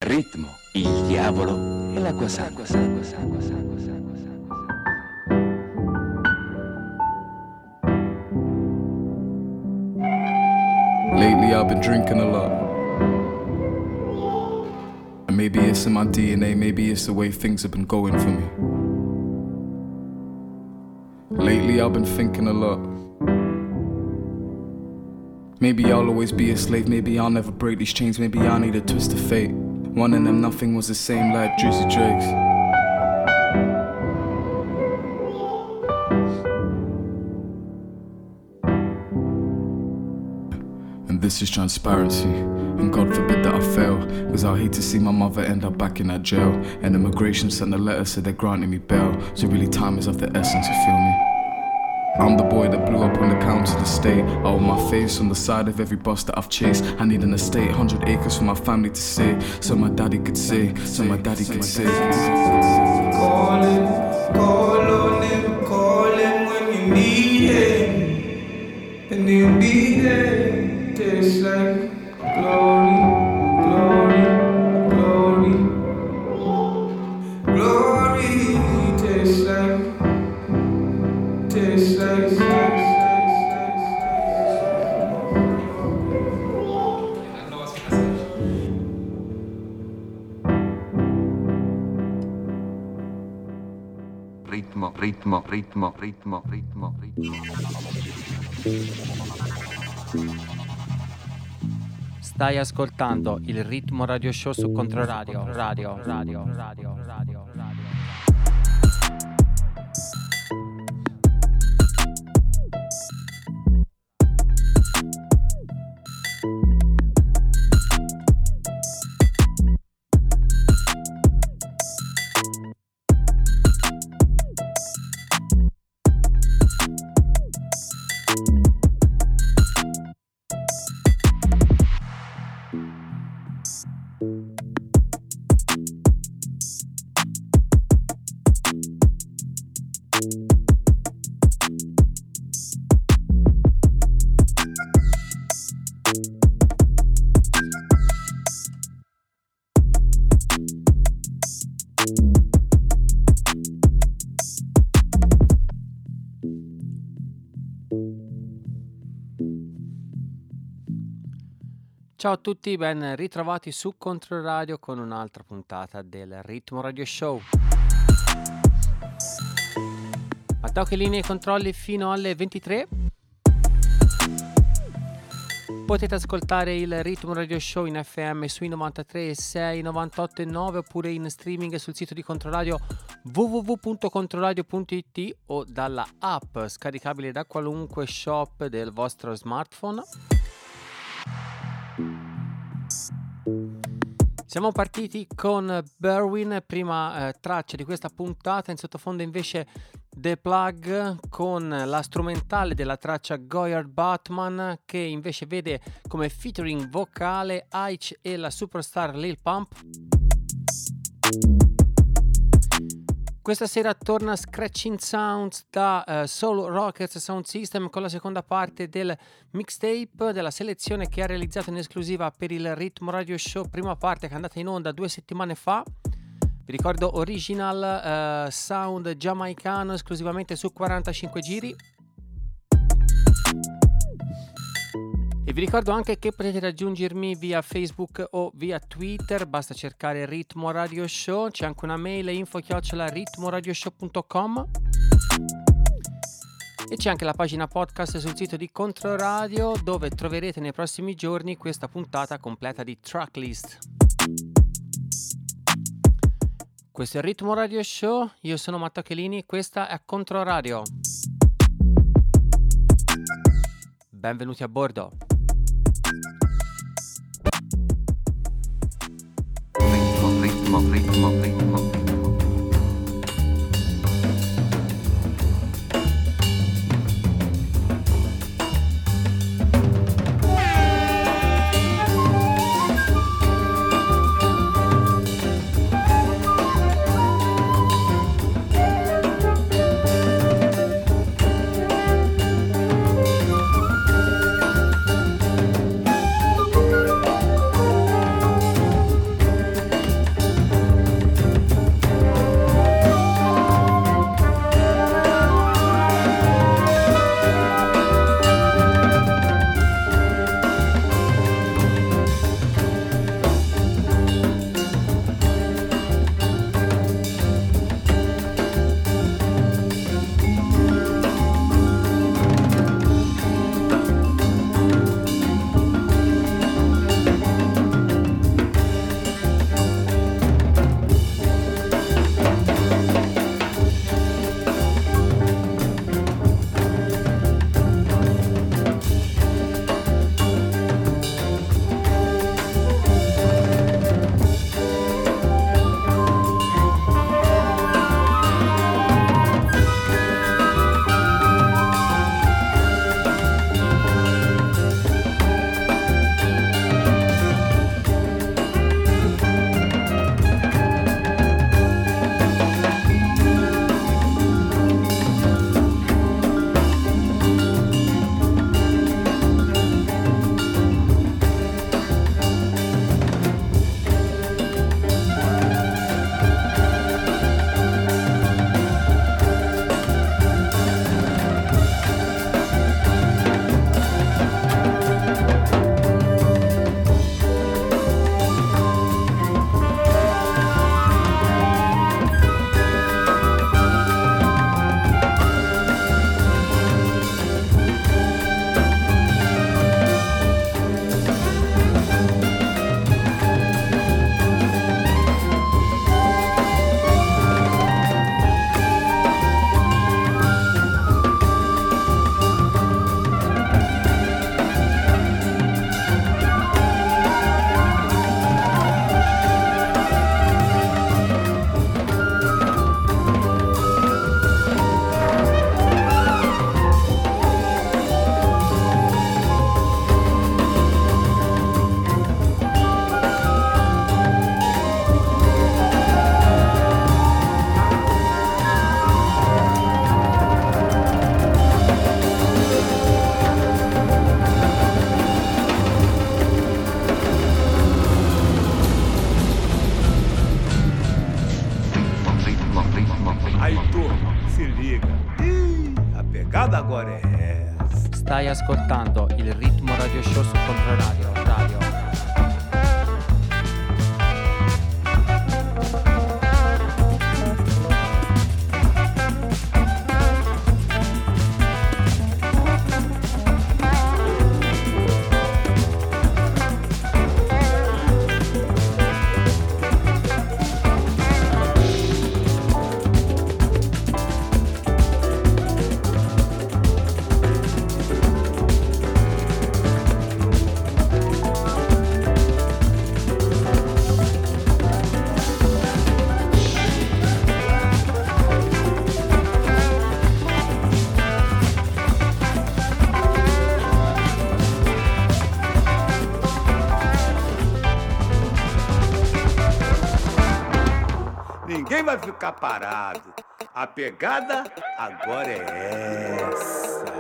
ritmo, il diavolo e l'acqua sacra. Lately I've been drinking a lot. And maybe it's in my DNA, maybe it's the way things have been going for me. Lately I've been thinking a lot. Maybe I'll always be a slave, maybe I'll never break these chains, maybe I need a twist of fate. One of them nothing was the same like Juicy Drake's. And this is transparency, and God forbid that I fail, cause I hate to see my mother end up back in that jail. And immigration sent a letter, said they're granting me bail, so really time is of the essence, you feel me? I'm the boy that blew up on the council estate. I hold my face on the side of every bus that I've chased. I need an estate, 100 acres for my family to say, so my daddy could say, so my daddy could say. Call him, call on him, call him when you need him, and he'll be there. Tastes like glory, glory, glory, glory. Tastes like. Ritmo. Stai ascoltando il Ritmo Radio Show su Controradio. Radio. Ciao a tutti, ben ritrovati su Controradio con un'altra puntata del Ritmo Radio Show. Attacco linee e controlli fino alle 23. Potete ascoltare il Ritmo Radio Show in FM sui 93.6, 98.9 oppure in streaming sul sito di Controradio www.controradio.it o dalla app scaricabile da qualunque shop del vostro smartphone. Siamo partiti con Berwin, prima traccia di questa puntata, in sottofondo invece The Plug con la strumentale della traccia Goyard Batman, che invece vede come featuring vocale Aich e la superstar Lil Pump. Questa sera torna Scratching Sounds da Soul Rockets Sound System con la seconda parte del mixtape della selezione che ha realizzato in esclusiva per il Ritmo Radio Show, prima parte che è andata in onda 2 settimane fa. Vi ricordo original sound giamaicano esclusivamente su 45 giri. E vi ricordo anche che potete raggiungermi via Facebook o via Twitter, basta cercare Ritmo Radio Show, c'è anche una mail info@ritmoradioshow.com e c'è anche la pagina podcast sul sito di Controradio dove troverete nei prossimi giorni questa puntata completa di tracklist. Questo è il Ritmo Radio Show, io sono Matteo Chelini, questa è Controradio. Benvenuti a bordo. Ritmo. amiga. A pegada agora é essa. Stai ascoltando il Ritmo Radio Show su Controradio. Ninguém vai ficar parado. A pegada agora é essa.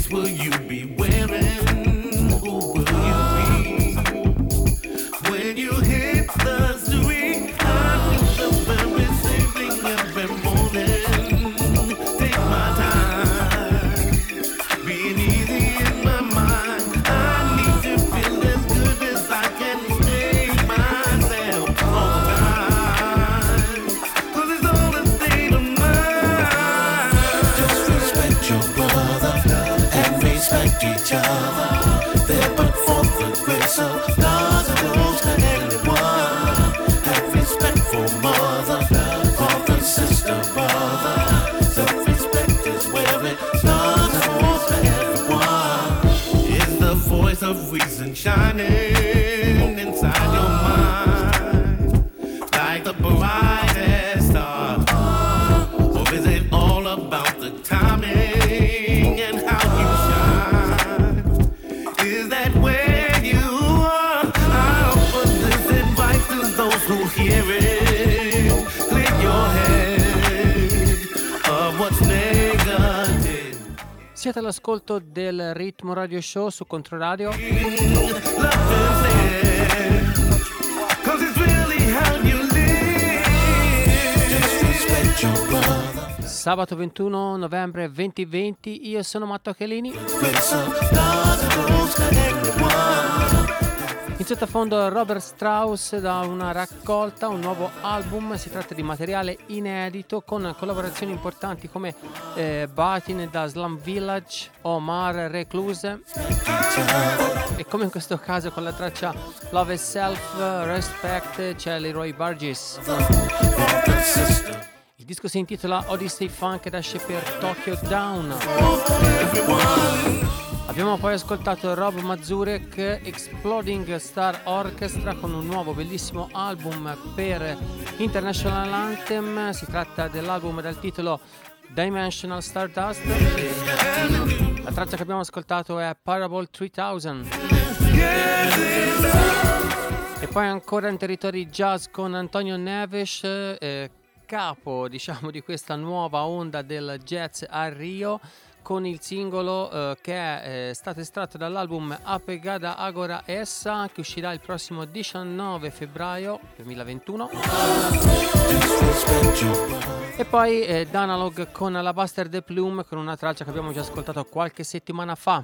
will you be wearing? Who will you be? When you hit the street, I do the very same thing every morning. Take my time, being easy in my mind. I need to feel as good as I can make myself all the time. 'Cause it's all a state of mind. Just respect your brother and respect each other. There but for the grace of God's rules to anyone. Have respect for mother, father, sister, brother. Self-respect is where it starts for everyone. Is the voice of reason shining inside your mind like the brightest star? Or is it all about the timing and how you shine? Is that where you are? I offer this advice to those who hear it. Clear your head of what's negative. Siete all'ascolto del Ritmo Radio Show su Controradio. Love instead, 'cause it's really how you live. Just respect your brother. Sabato 21 novembre 2020, io sono Matto Chelini. Grace of God's rules to everyone. In sottofondo Robert Strauss da una raccolta, un nuovo album. Si tratta di materiale inedito con collaborazioni importanti come Batin da Slum Village, Omar Recluse e come in questo caso con la traccia Love and Self Respect c'è Leroy Burgess. Il disco si intitola Odyssey Funk ed esce per Tokyo Down. Abbiamo poi ascoltato Rob Mazurek, Exploding Star Orchestra, con un nuovo bellissimo album per International Anthem. Si tratta dell'album dal titolo Dimensional Stardust. La traccia che abbiamo ascoltato è Parable 3000. E poi ancora in territori jazz con Antonio Neves, capo diciamo di questa nuova onda del jazz a Rio, con il singolo che è stato estratto dall'album Apegada Agora Essa, che uscirà il prossimo 19 febbraio 2021. E poi Danalog con la Buster de Plume, con una traccia che abbiamo già ascoltato qualche settimana fa.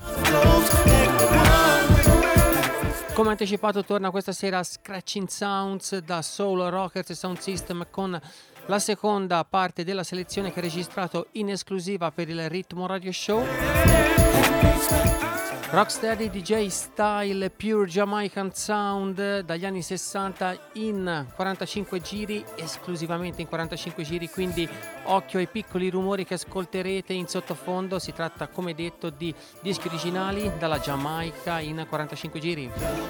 Come anticipato, torna questa sera Scratching Sounds da Soul Rockers Sound System con la seconda parte della selezione che ha registrato in esclusiva per il Ritmo Radio Show. Rocksteady DJ Style Pure Jamaican Sound dagli anni 60 in 45 giri, esclusivamente in 45 giri, quindi occhio ai piccoli rumori che ascolterete in sottofondo. Si tratta, come detto, di dischi originali dalla Giamaica in 45 giri.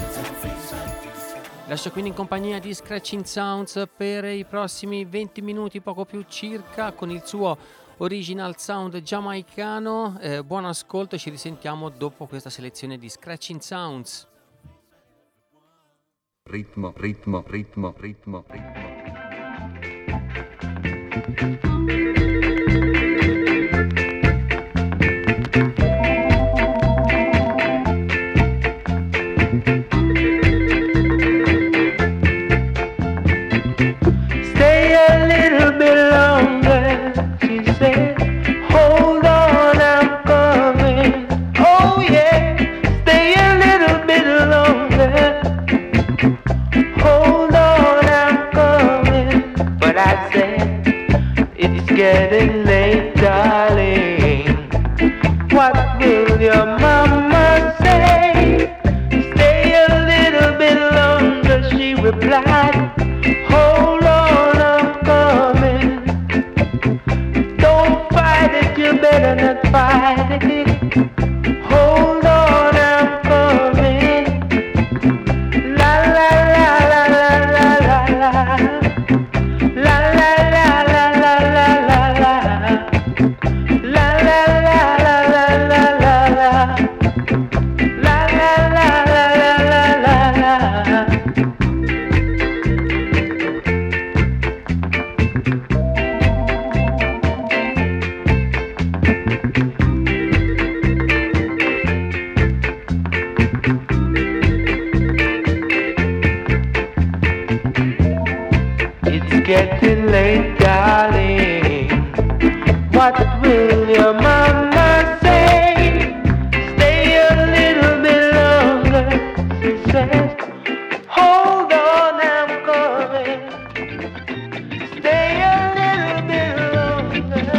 Lascio quindi in compagnia di Scratching Sounds per i prossimi 20 minuti, poco più circa, con il suo original sound giamaicano. Buon ascolto e ci risentiamo dopo questa selezione di Scratching Sounds. Ritmo, ritmo, ritmo, ritmo, ritmo. Getting late, darling. What will your mama say? Stay a little bit longer, she replied. Hold on, I'm coming. Don't fight it, you better not fight it. Hold on, I'm coming. La la la la la la la la. La la la la la la la la. La la la la la la la la. La la la la la la la. what will your mama say? Stay a little bit longer, she says. Hold on, I'm coming. Stay a little bit longer.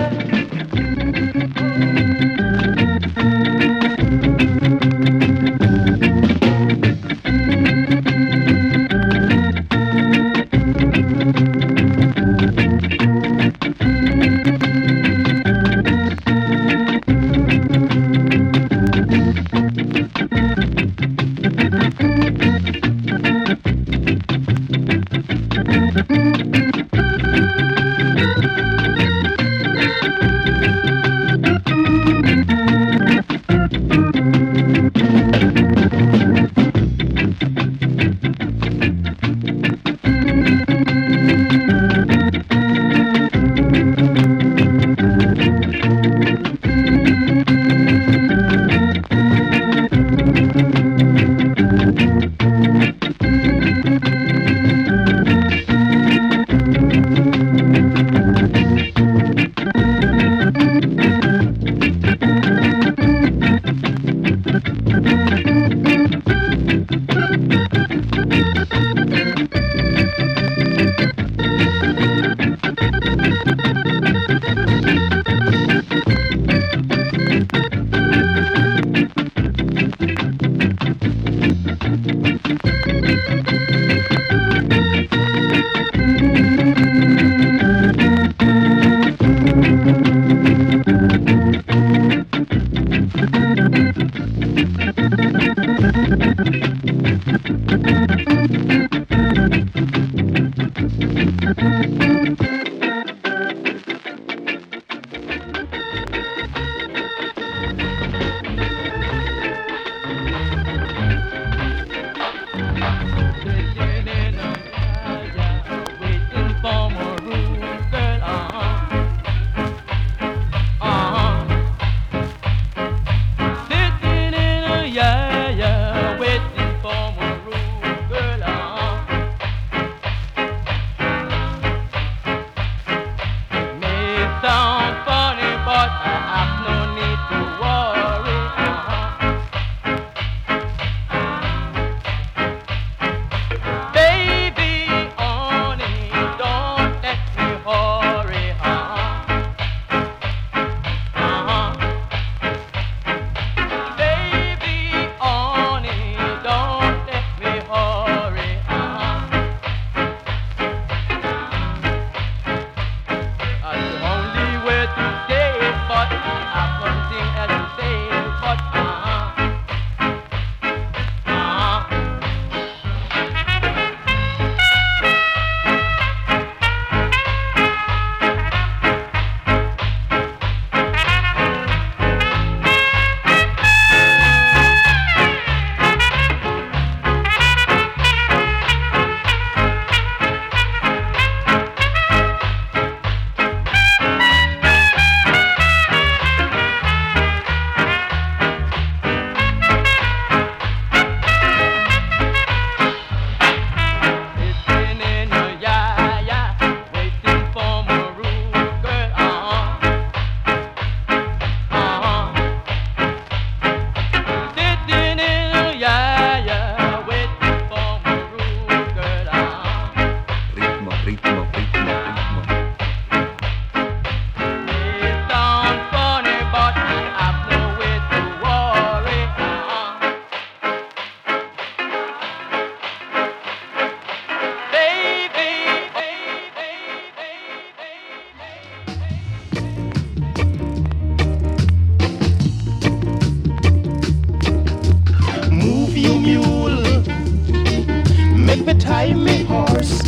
tie me horse.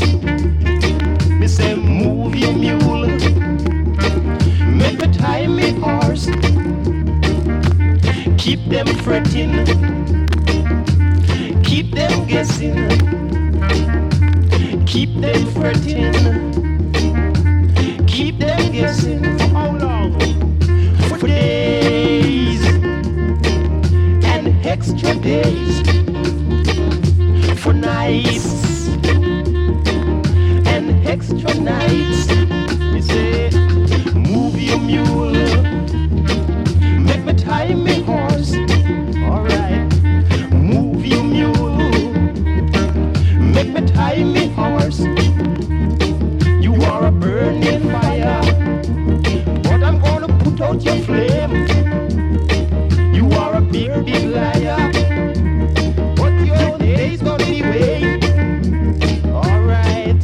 Me say move your mule. Make me tie me horse. Keep them fretting. Keep them guessing. Keep them fretting. Keep them guessing. For how long? For days and extra days. For nights and extra nights. Me say, move your mule. put out your flame. You are a big, big liar. But your days gone anyway. Alright.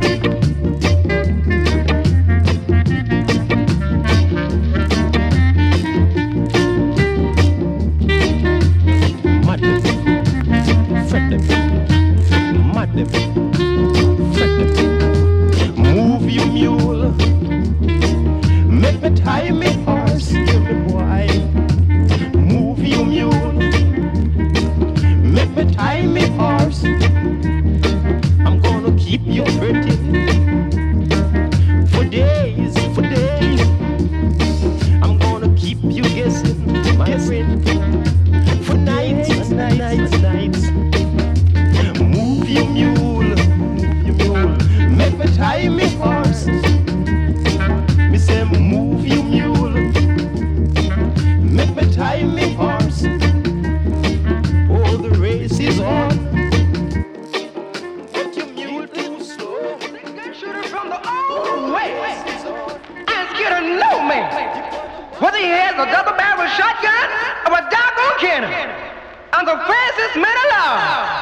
Madness. Fret them. Mad them. Fret them. Move your mule. Make me tie me horse. Give me boy. Move your mule. Make me tie me horse. I'm gonna keep you hurting for days, for days. I'm gonna keep you guessing, my friend, for nights, nights, nights. Move your mule, make me tie me horse. Me say move your mule, make me tie me horse. Oh, the race is on. But your mule too slow. Shoot it from the old way. Just get to know me. Whether he has a double barrel shotgun or a doggone cannon, I'm the fastest man alive.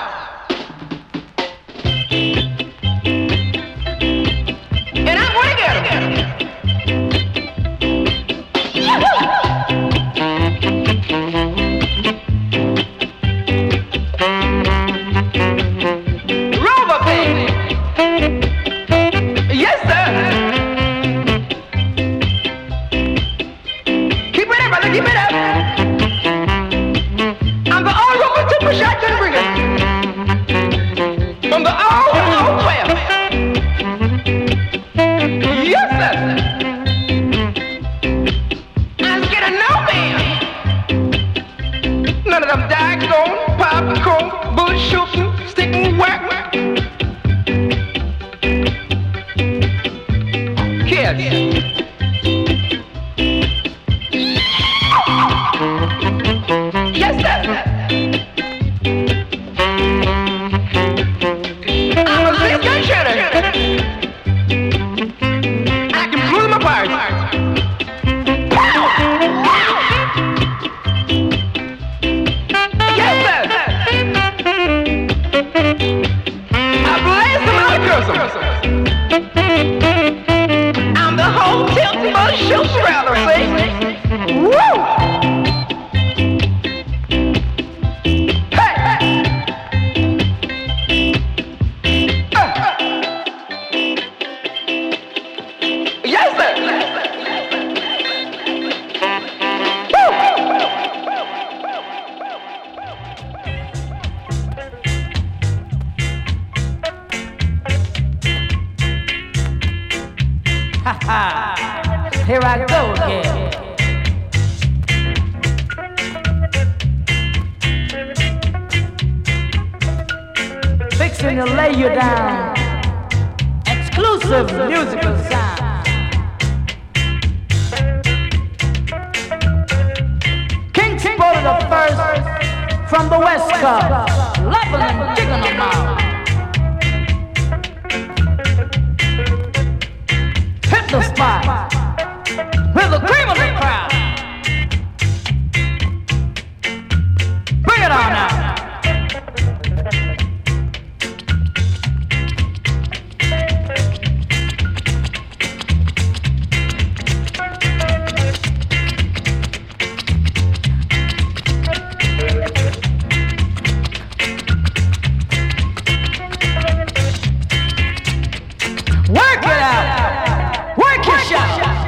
And I'm gonna get him. Rover baby. Yes, sir. Keep it up, brother. Keep it up. I'm the old Rover super shotgun bringer. From the old 12. Yes, sir. Let's get to know me. None of them daggone popcorn, bull shooting, sticking whack. Kids. Yes, sir. I'm a big gun shooter. I can blow them apart. Pow! Yes, sir. I blaze them out of curse 'em. I'm the whole tilting bus shoot rather, see? Woo! Hey! Yes, sir! Woo! Here I go again. Fixing to lay you down. Exclusive musical sound. King Spotted the first from the West Coast. Loving and digging them out. Hit the spot with the cream of the crowd. Bring it on now. Work it out. Work your shot.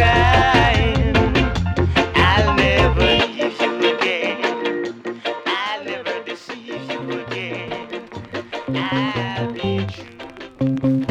kind. I'll never leave you again. I'll never deceive you again. I'll be true.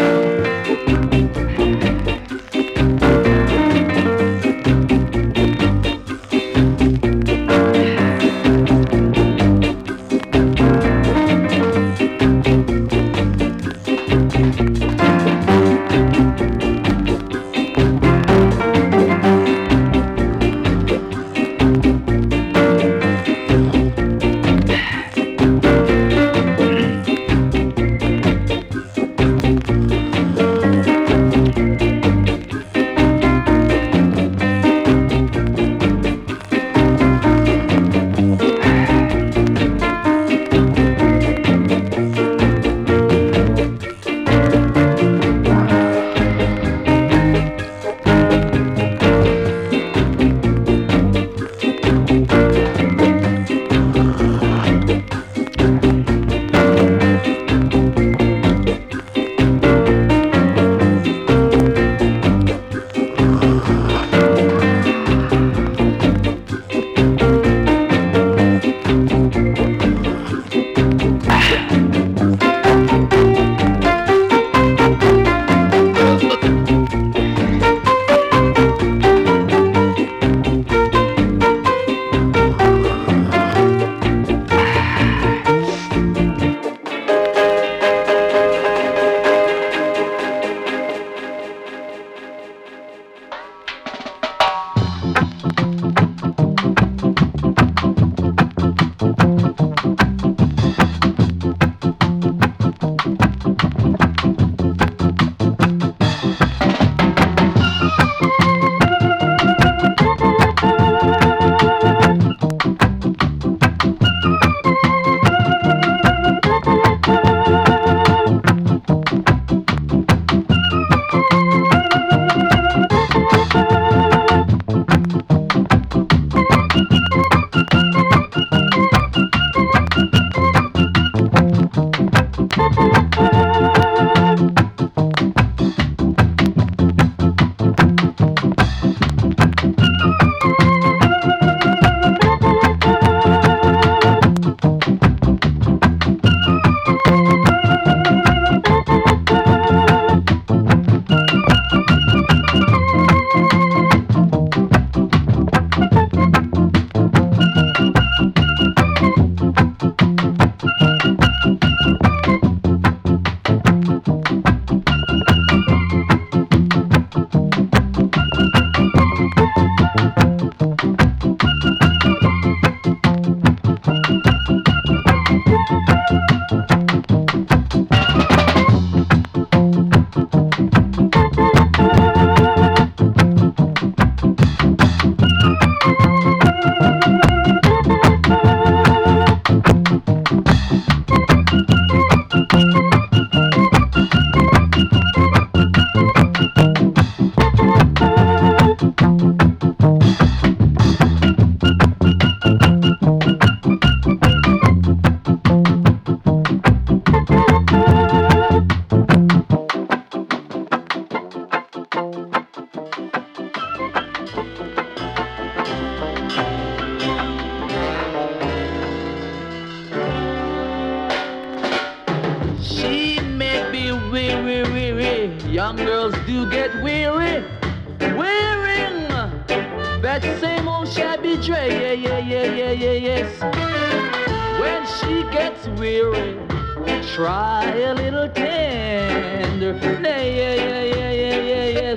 Young girls do get weary, wearing that same old shabby dress. Yes. When she gets weary, try a little tender. Yes.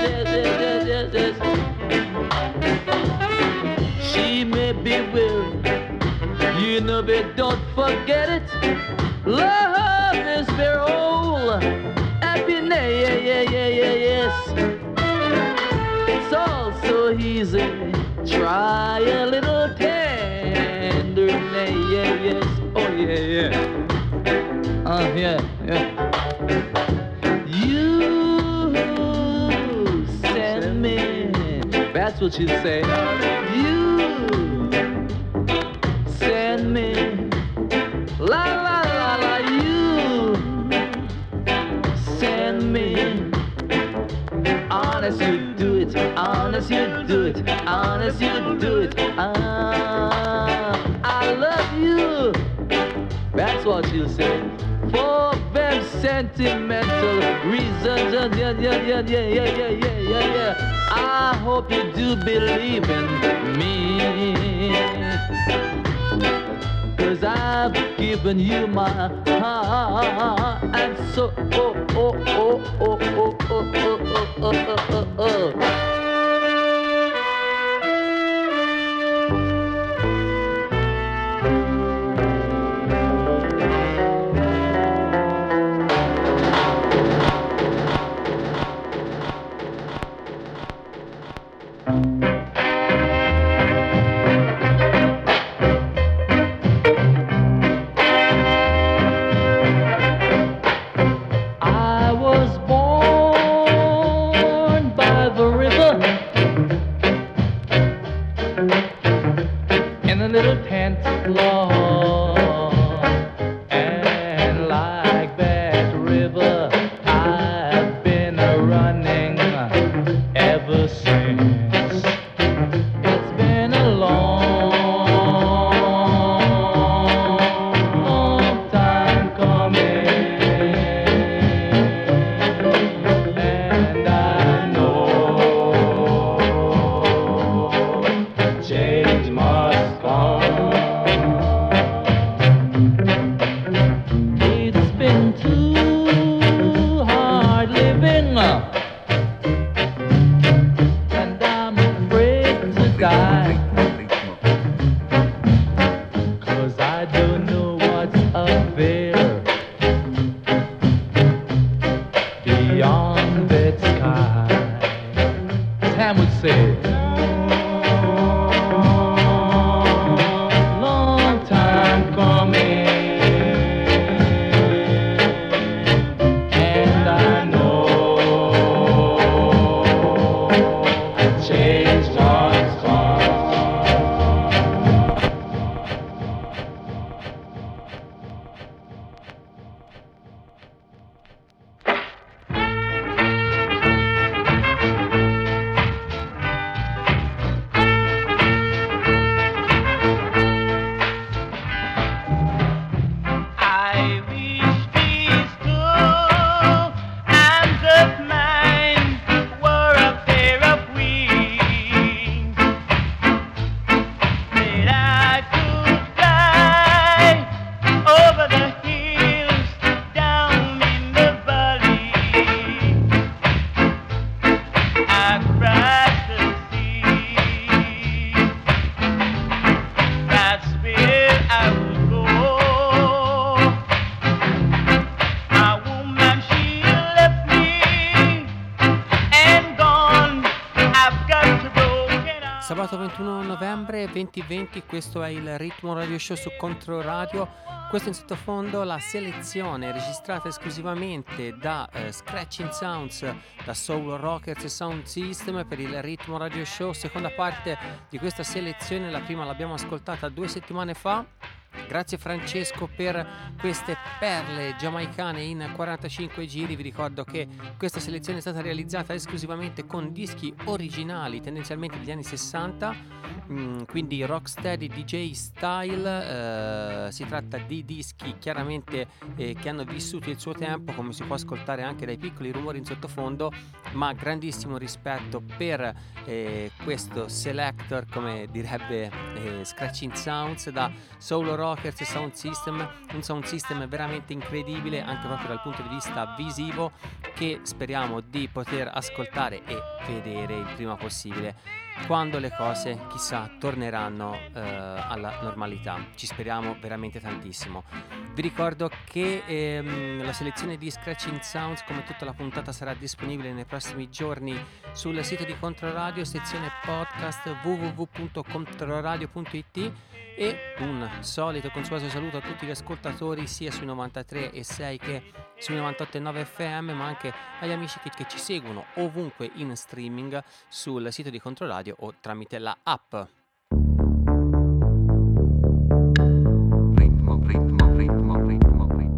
She may be weary, you know, but don't forget it. Love is very old. Happiness, yes. It's all so easy. Try a little tenderness, yes. Oh yeah. Yeah. You send me. That's what she say. You send me. La la la la. You send me. Honest, you do it it, honest you do it, honest you do it. I love you. That's what she'll say. For them sentimental reasons. Yeah. I hope you do believe in me. 'Cause I've given you my heart. And so, I was born by the river in a little tent, Lord, and like that river I've been running ever since. It's been a long time coming. And I know change must come. It's been too hard living, and I'm afraid to die, 'cause I don't know what's up there beyond that sky. Sam would say, long time coming, and I know change must come. I wish these two hands of mine were a pair of wings, that I could fly over the hills, down in the valley, across the sea. That's where I would go. My woman, she left me and gone. I've got to broken out. Sabato 21 novembre 2020, questo è il Ritmo Radio Show su Controradio. Questo in sottofondo la selezione registrata esclusivamente da Scratching Sounds, da Soul Rockers e Sound System per il Ritmo Radio Show. Seconda parte di questa selezione, la prima l'abbiamo ascoltata 2 settimane fa. Grazie Francesco per queste perle giamaicane in 45 giri. Vi ricordo che questa selezione è stata realizzata esclusivamente con dischi originali, tendenzialmente degli anni 60, quindi rocksteady DJ style. Si tratta di dischi chiaramente che hanno vissuto il suo tempo, come si può ascoltare anche dai piccoli rumori in sottofondo, ma grandissimo rispetto per questo selector, come direbbe Scratching Sounds, da Soul Rockers e Sound System, un sound system veramente incredibile anche proprio dal punto di vista visivo, che speriamo di poter ascoltare e vedere il prima possibile, quando le cose chissà torneranno alla normalità. Ci speriamo veramente tantissimo. Vi ricordo che la selezione di Scratching Sounds, come tutta la puntata, sarà disponibile nei prossimi giorni sul sito di Controradio, sezione podcast www.controradio.it, e un solito consueto saluto a tutti gli ascoltatori sia sui 93.6 che sui 98.9 FM, ma anche agli amici che ci seguono ovunque in streaming sul sito di Controradio o tramite la app. Ritmo, ritmo, ritmo, ritmo, ritmo.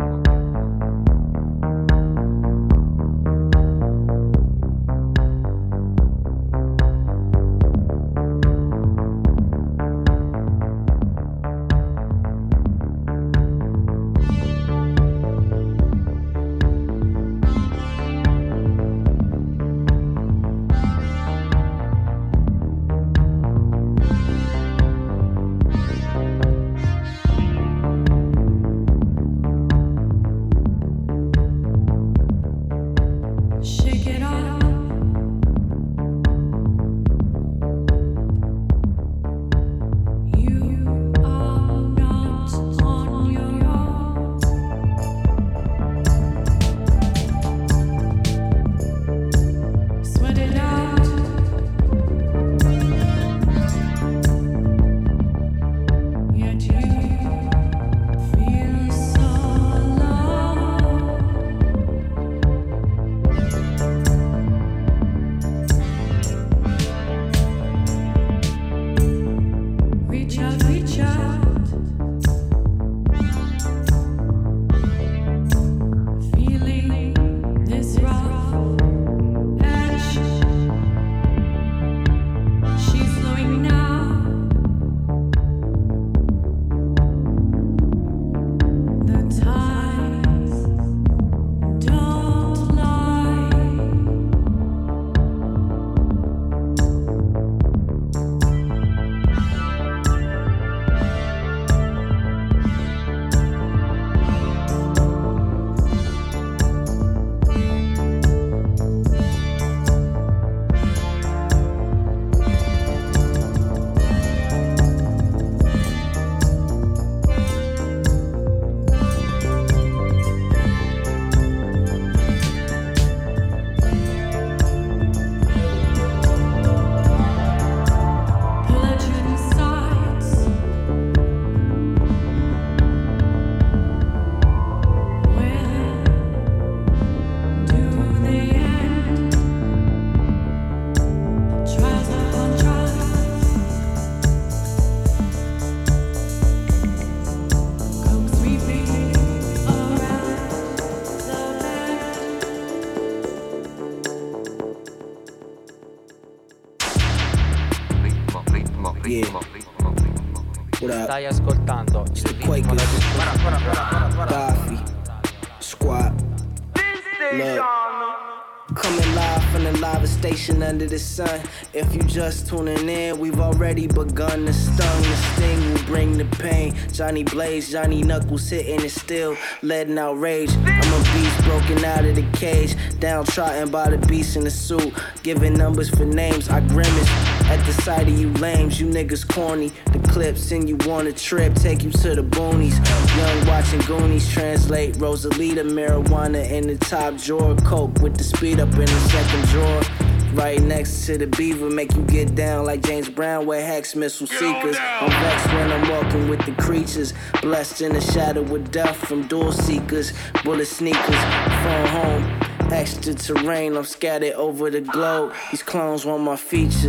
ritmo, ritmo, ritmo, ritmo. What up? Stai ascoltando il the ritmo Quakers. da Daffy. Squat. Look. Coming live from the live station under the sun. If you just tuning in, we've already begun to stung. The sting will bring the pain. Johnny Blaze, Johnny Knuckles hitting it still, letting out rage. I'm a beast broken out of the cage, downtrodden by the beast in the suit. Giving numbers for names, I grimace at the sight of you lames. You niggas corny. The clips send you on a trip, take you to the boonies. Young watching Goonies translate. Rosalita, marijuana in the top drawer. Coke with the speed up in the second drawer. Right next to the beaver, make you get down like James Brown with hex missile seekers. I'm vexed when I'm walking with the creatures, blessed in the shadow with death from door seekers. Bullet sneakers, phone home, extra terrain, I'm scattered over the globe. These clones want my features.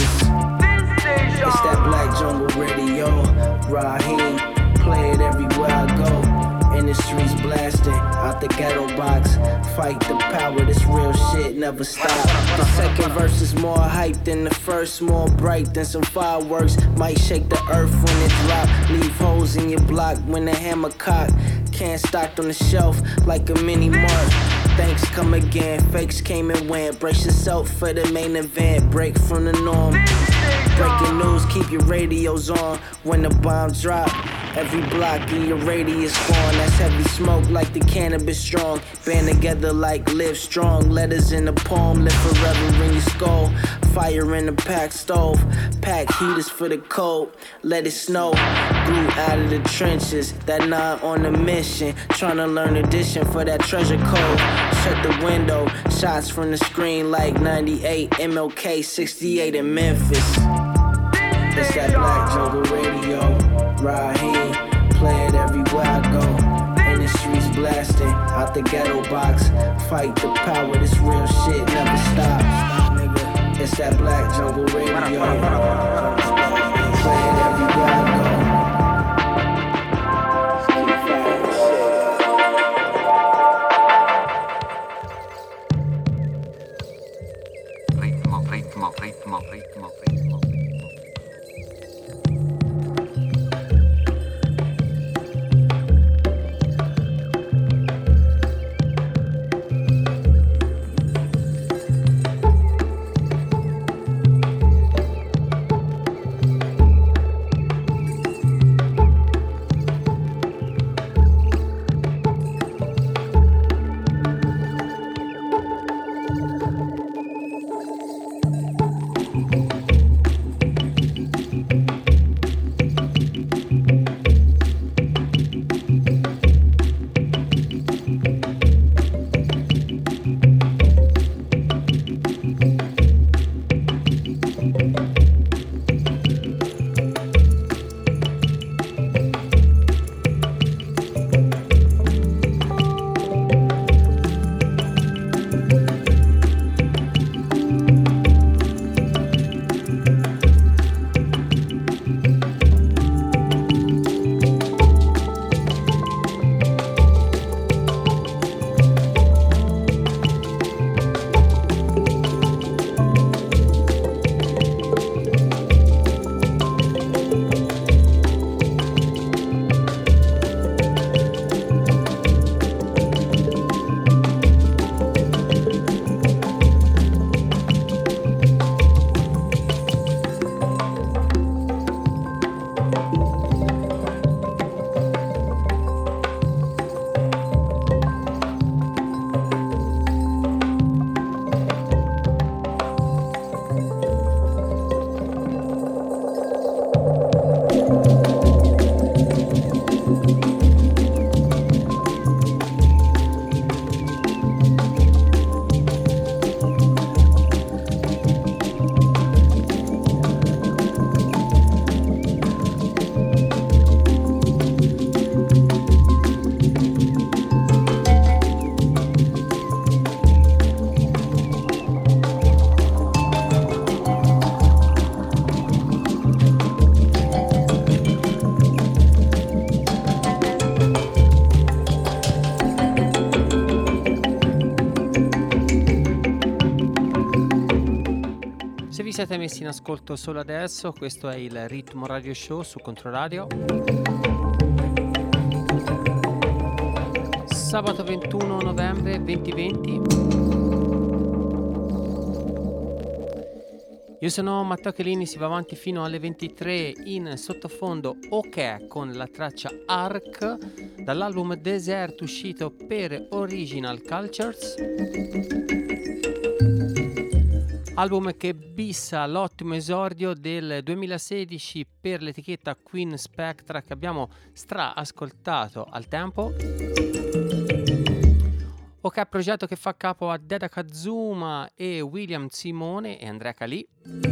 It's that Black Jungle Radio, Raheem, play it everywhere I go. In the streets blasting, out the ghetto box. Fight the power, this real shit never stop. The second verse is more hype than the first, more bright than some fireworks. Might shake the earth when it drop, leave holes in your block when the hammer cock. Can't stock on the shelf like a mini mart. Thanks come again, fakes came and went. Brace yourself for the main event, break from the norm. Breaking news, keep your radios on when the bomb drop. Every block in your radius gone. That's heavy smoke like the cannabis strong. Band together like live strong. Letters in the poem, live forever in your skull. Fire in the pack stove. Pack heaters for the cold. Let it snow. Grew out of the trenches. That 9 on the mission. Tryna learn addition for that treasure code. Shut the window. Shots from the screen like 98. MLK 68 in Memphis. It's that Black Jungle Radio, Raheem, play it everywhere I go. In the streets blasting, out the ghetto box. Fight the power, this real shit never stops. Nigga, it's that Black Jungle Radio, play it everywhere I go. Ritmo, ritmo, ritmo, ritmo, ritmo. siete messi in ascolto solo adesso, questo è il Ritmo Radio Show su Controradio. Sabato 21 novembre 2020. Io sono Matteo Chelini, si va avanti fino alle 23 in sottofondo OK con la traccia Arc dall'album Desert uscito per Original Cultures. Album che bissa l'ottimo esordio del 2016 per l'etichetta Queen Spectra che abbiamo ascoltato al tempo. OK, progetto che fa capo a Deda Kazuma e William Simone e Andrea Calì.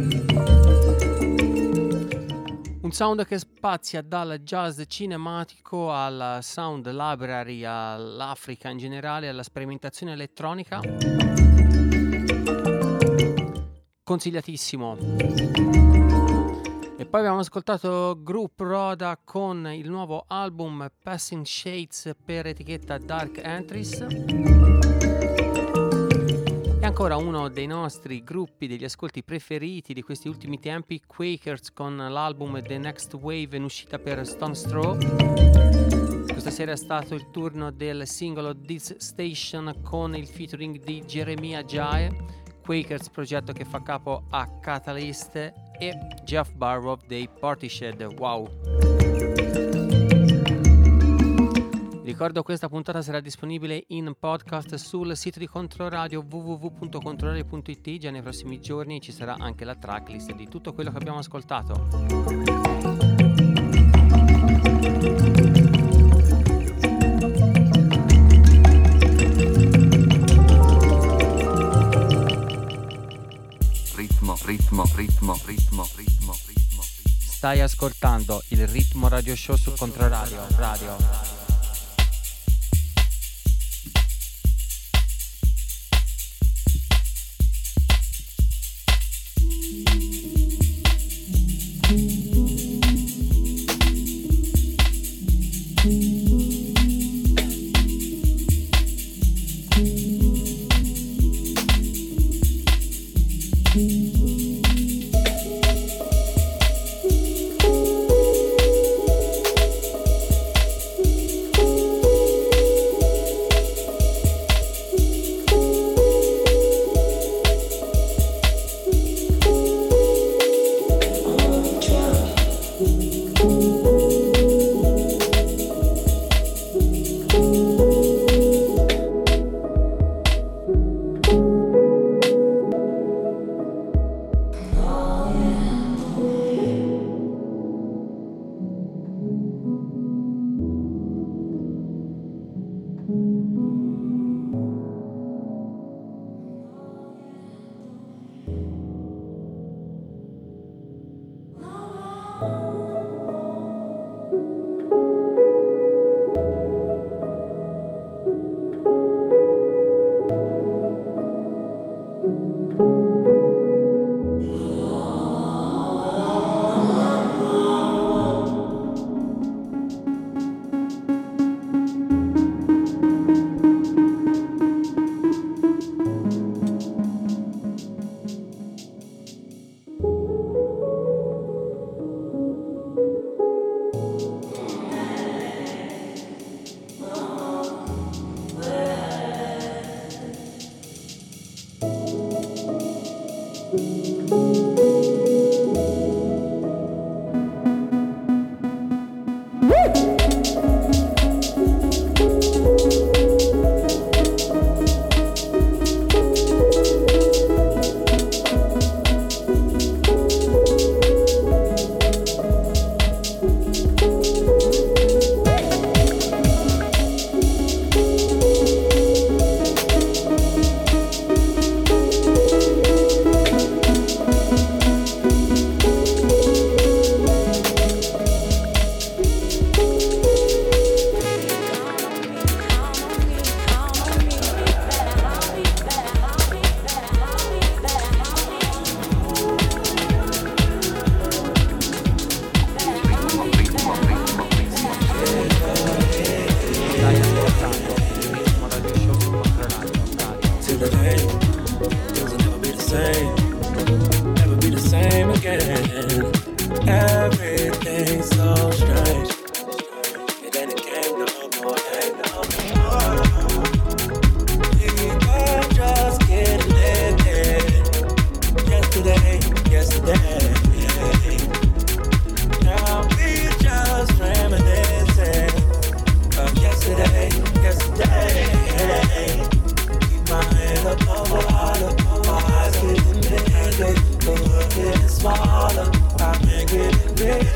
Un sound che spazia dal jazz cinematico al sound library, all'Africa in generale, alla sperimentazione elettronica. Consigliatissimo. E poi abbiamo ascoltato Group Roda con il nuovo album Passing Shades per etichetta Dark Entries. E ancora uno dei nostri gruppi degli ascolti preferiti di questi ultimi tempi, Quakers, con l'album The Next Wave in uscita per Stone's Throw. Questa sera è stato il turno del singolo This Station con il featuring di Jeremiah Jae. Quakers, progetto che fa capo a Catalyst e Jeff Barrow dei Portishead. Wow! Ricordo questa puntata sarà disponibile in podcast sul sito di Controradio www.controradio.it. Già nei prossimi giorni ci sarà anche la tracklist di tutto quello che abbiamo ascoltato. Ritmo. Stai ascoltando il Ritmo Radio Show su Controradio.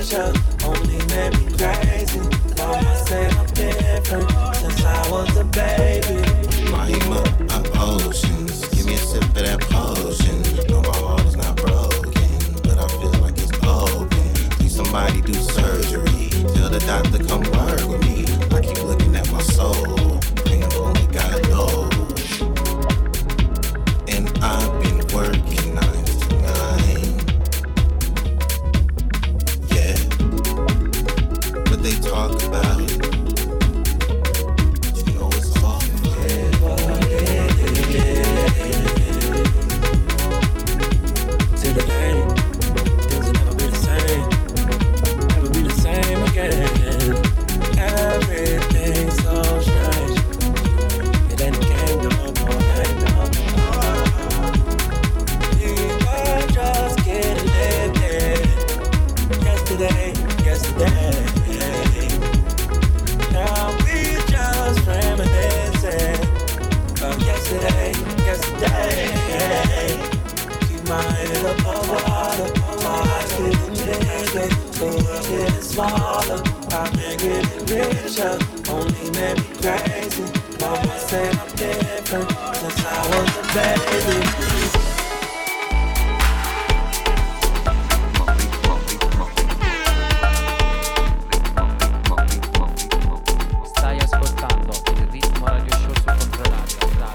richer, only made me crazy. Mama said I'm different since I was a baby. Mahima, potions, give me a sip of that potion. No, my heart is not broken, but I feel like it's open. Please somebody do surgery, tell the doctor come work with me. I keep looking at my soul, and only God knows. And I've been working 9 to 9. Yeah, but they talk about it. You know it's all To the end, things will never be the same. Never be the same again. Everything's so strange. It ain't the kingdom of people just getting living. Yesterday. Now we just reminiscing of yesterday. Keep my head above water, my eyes getting bigger, the world getting smaller. I've been getting richer, only made me crazy. Mama said I'm different since I was a baby. Stai ascoltando il Ritmo Radio Show su Controradio.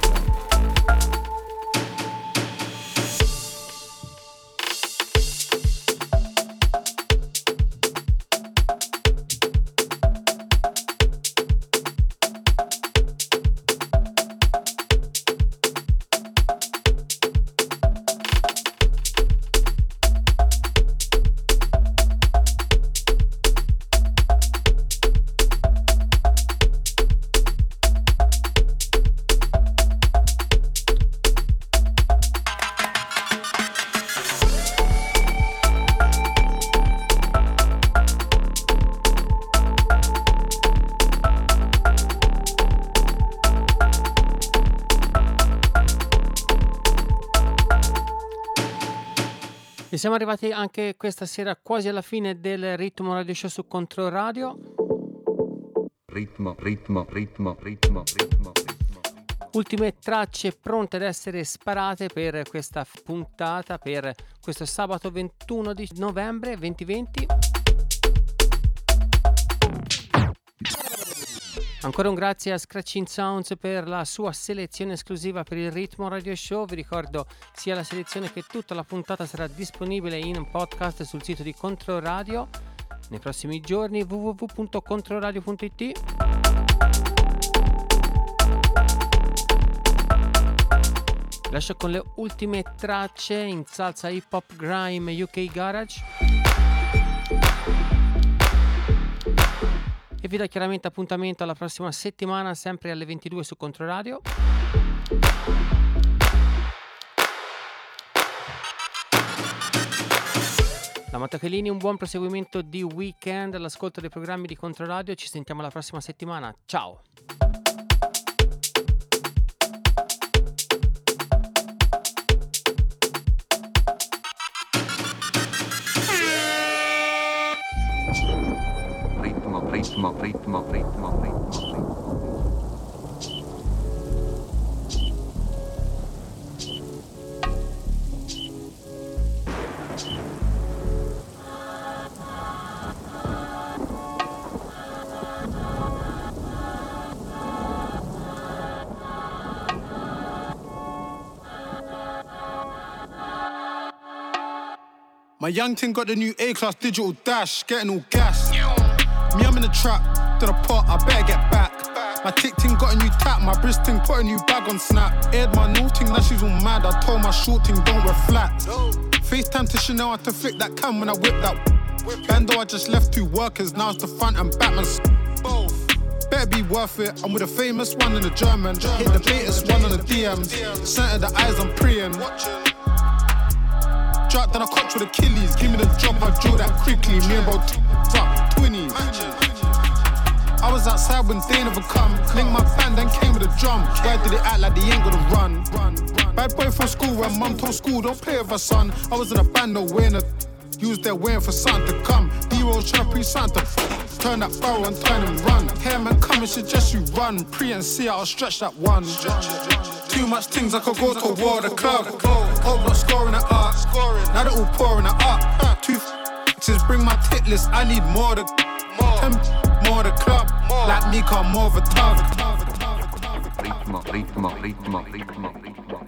E siamo arrivati anche questa sera quasi alla fine del Ritmo Radio Show su Controradio. Ritmo. Ultime tracce pronte ad essere sparate per questa puntata, per questo sabato 21 di novembre 2020. Ancora un grazie a Scratching Sounds per la sua selezione esclusiva per il Ritmo Radio Show. Vi ricordo sia la selezione che tutta la puntata sarà disponibile in podcast sul sito di Controradio nei prossimi giorni, www.controradio.it. Lascio con le ultime tracce in salsa hip hop grime UK Garage. E vi do chiaramente appuntamento alla prossima settimana, sempre alle 22 su Controradio. Da Matteo Chelini, un buon proseguimento di weekend all'ascolto dei programmi di Controradio. Ci sentiamo la prossima settimana. Ciao! Ritmo. My young ting got the new A-class digital dash, getting all gas. Me, I'm in the trap, to the pot, I better get back. My tick ting got a new tap, my wrist ting put a new bag on snap. Aired my new ting, now she's all mad. I told my short ting don't wear flats. FaceTime to Chanel, I had to flick that cam when I whip that. Bando, I just left 2 workers, now it's the front and back, man. Both. Better be worth it, I'm with a famous one in the German. Hit the latest one on the DMs. Center the eyes, I'm preying. Drop, then I coach with Achilles. Give me the drop, I draw that quickly. Me and bro, fuck, 20s. I was outside when they never come. Link my band, then came with a drum. Why did it act like they ain't gonna run? Bad boy from school, when mum told school, don't play with her son. I was in a band, no winner. You was there waiting for something to come. D-Rose trying to preach something to turn that barrel and turn and run. Hairman coming, suggest you run. Pre and see, I'll stretch that one. Too much things, I could go to war, the club. Hope not scoring it up. Now they're all pouring it up. 2 just bring my tit list, I need more the 10 more the club. Like me, come more of a tug. Ritmo, ritmo, ritmo, ritmo, ritmo.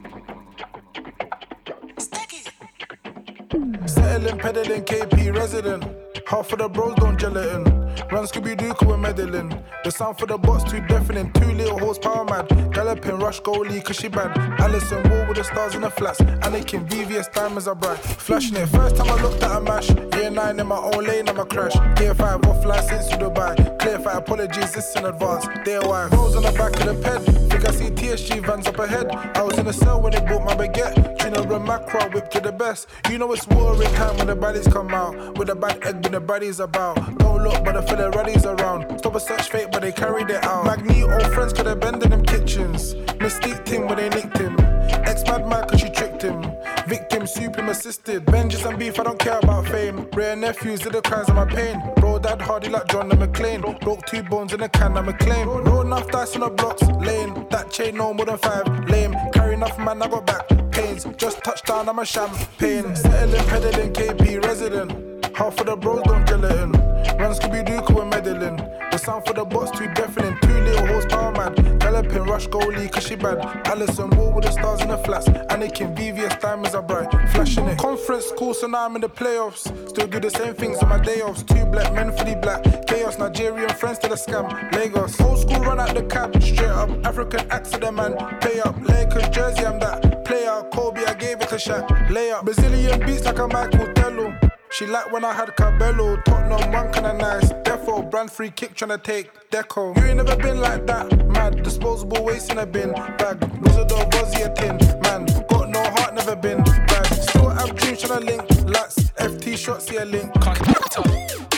Settling, peddling, KP resident. Half of the bros don't gelatin. Run Scooby-Doo, we're meddling. The sound for the box too deafening. 2 little horsepower mad. Galloping, rush goalie, cause she bad. Alison Wall with the stars in the flats. Anakin, VVS, diamonds are bright. Flashing it, first time I looked at a mash. Year 9 in my own lane, I'm a crash. Gear 5 off license to Dubai. Clear fight, apologies, this in advance. Day wife, rolls on the back of the ped. Think I see TSG vans up ahead. I was in the cell when they bought my baguette. Trina and macro, whip to the best. You know it's warring time when the baddies come out. With a bad egg when the baddies about. Don't look, but I feel the ruddies around. Stop a search fake, but they carried it out. Magneto friends could have been in them kitchens. Mystique team when they nicked him. Ex-mad mad cause she tricked him. Victim, soup him assisted. Vengeance and beef, I don't care about fame. Rare nephews did the cries of my pain. Bro, dad hardy like John and McLean. Broke 2 bones in a can, I'm a claim. Roll enough dice on the blocks, lane. That chain no more than 5, lame. Carry enough man, I got back pains. Just touchdown, I'm a champagne. Settling, peddling, KP resident. Half of the bros don't gelatin. Run Scooby-Doo, we're meddling. The sound for the box too deafening. 2 little horsepower mad. Galloping, rush goalie, cause she bad. Alison Wall with the stars in the flats. Anakin, VVS, diamonds are bright. Flashing it. Conference cool, so now I'm in the playoffs. Still do the same things on my day offs. 2 black men for the black. Chaos, Nigerian friends to the scam. Lagos, old school run out the cab. Straight up, African accident man. Pay up, Lakers jersey, I'm that. Player, Kobe, I gave it a shot. Lay up, Brazilian beats like a Michael Tello. She liked when I had Cabello, Tottenham one kinda nice. Defo, brand free kick tryna take Deco. You ain't never been like that, mad. Disposable waste in a bin bag. Wizard or Buzzy a tin, man. Got no heart, never been bad. Still have dreams tryna link, lats. FT shots, see a link. Ritmo,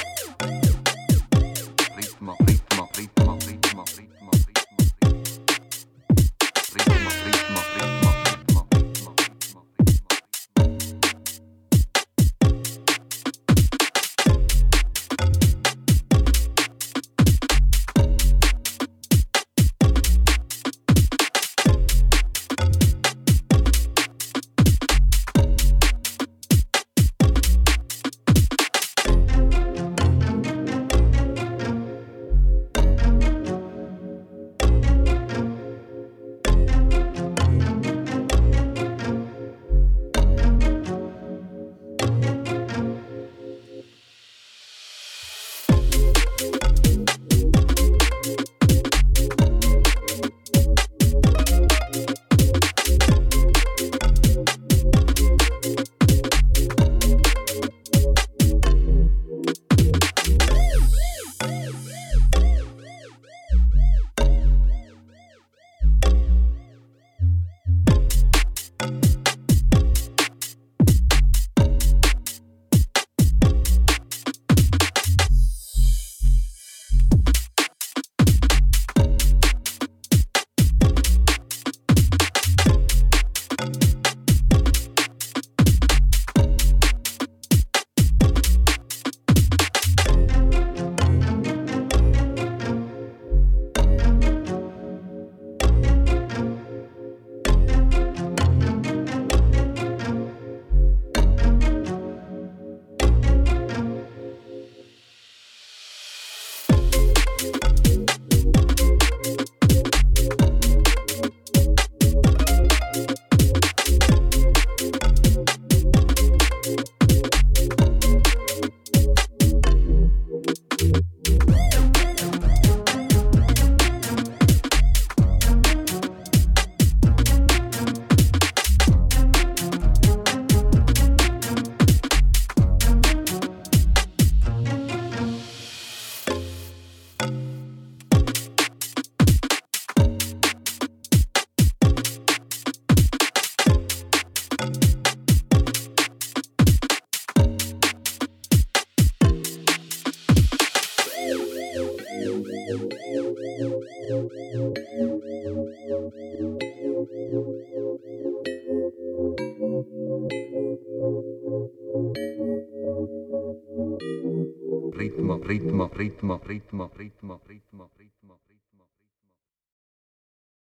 ritmo, ritmo, ritmo, ritmo, ritmo, ritmo, ritmo, ritmo. ritmo, ritmo, ritmo, ritmo, ritmo, ritmo.